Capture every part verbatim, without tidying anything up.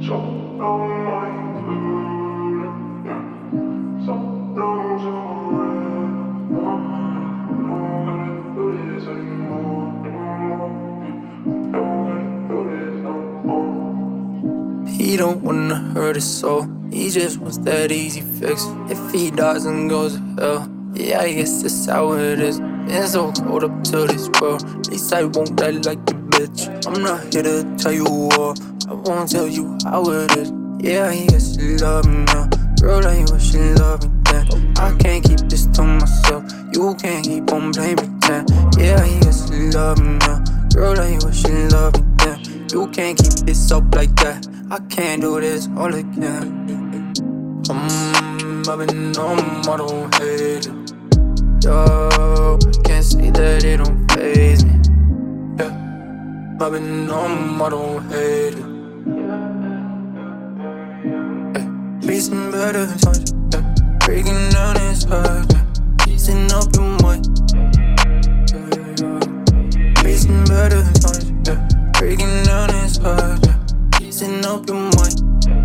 So don't mind food, yeah. So don't so red. I'm not gonna do this anymore. Don't gonna do this no more. He don't wanna hurt his soul, he just wants that easy fix. If he dies and goes to hell, yeah, I guess that's how it is. Been so cold up to this world, at least I won't die like a bitch. I'm not here to tell you all, I won't tell you how it is. Yeah, I guess you love me now, girl, I wish you love me then. I can't keep this to myself, you can't keep on playing pretend. Yeah, I guess you love me now, girl, I wish you love me then. You can't keep this up like that, I can't do this all again. Um, I've been on, I don't hate it. Yo, can't say that it don't faze me. Yeah, I've been on, I don't hate it. Yeah, facing better times, yeah. Breaking down his heart, yeah. Easing up your mind. Facing better times, yeah. Breaking down his heart, yeah. Easing up your mind.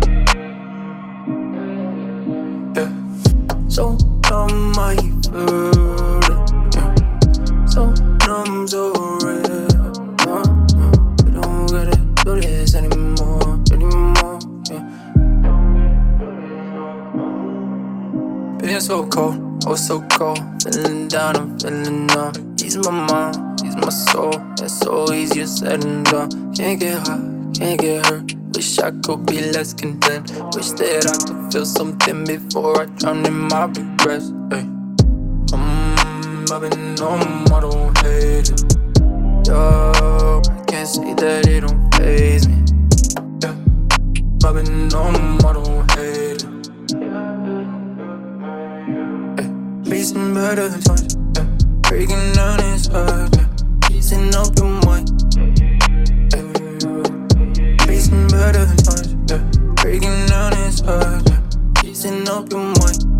Yeah, so numb I feel it, yeah. So numb, so red, uh, uh. We don't gotta do this anymore, anymore, yeah. Been so cold, oh so cold. Feeling down, I'm feeling numb. He's my mind, he's my soul. That's so easier said than done. Can't get hurt, can't get hurt. Wish I could be less content. Wish that I could feel something before I drown in my regrets. Ay. Um, I've been on, I don't hate it. Yo, I can't say that it don't faze me. Yeah, I've been on, I don't hate it. Ay. Facing better times, yeah. Breaking down his heart, yeah. Easing up your mind. Facing better times, yeah. Breaking down his heart, yeah. Easing up your mind.